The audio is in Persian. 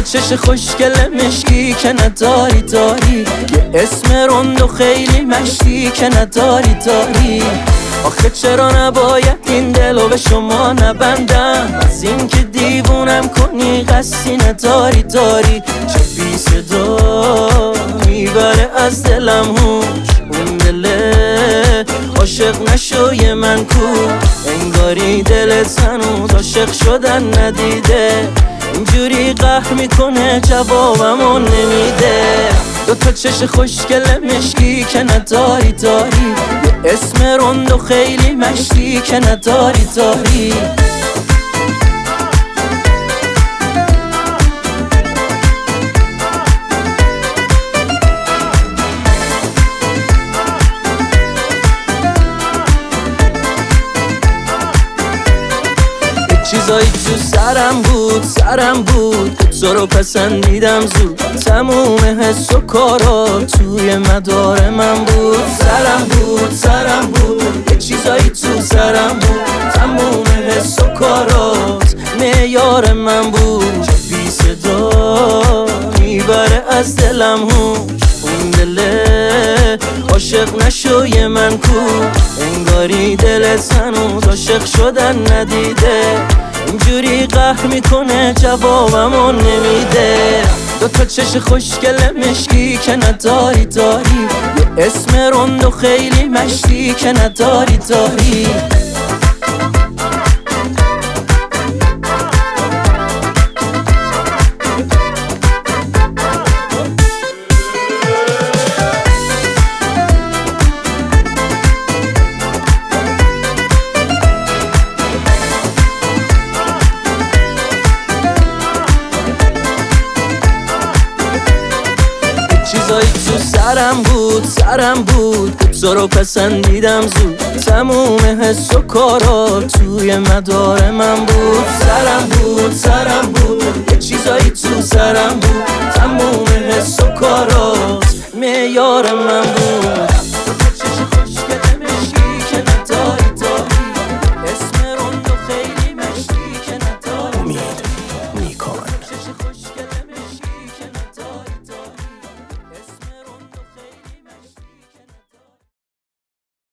چش خوشگل مشکی که نداری داری، یه اسم رند و خیلی مشتی که نداری داری. آخه چرا نباید این دلو به شما نبندم؟ از این که دیوونم کنی قصدی نداری داری. چه بی صدا میبره از دلم هوش، اون دله عاشق نشوی من کو. انگاری دلت هنوز عاشق شدن ندیده، اینجوری قهر میکنه جوابمو نمیده. دوتا چش خوشگل مشکی که نداری داری، یه اسم رند و خیلی مشتی که نداری داری. چیزایی تو سرم بود تو رو پسندیدم زود. تموم حس و کارا توی مدار من بود. سرم بود یه چیزایی تو سرم بود. تموم حس و کارات معیار من بود. چه بی صدا میبره از دلم هوش، اون دله عاشق نشوی من کو. انگاری دلت هنوز عاشق شدن ندیده، اینجوری قهر میکنه جوابمو نمیده. دوتا چش خوشگل مشکی که نداری داری، یه اسم رند و خیلی مشتی که نداری داری. چیزایی تو سرم بود تو رو پسندیدم زود. تموم حس و کارا توی مدار من بود. سرم بود یه چیزایی تو سرم بود. تموم حس و کارات معیار من بود.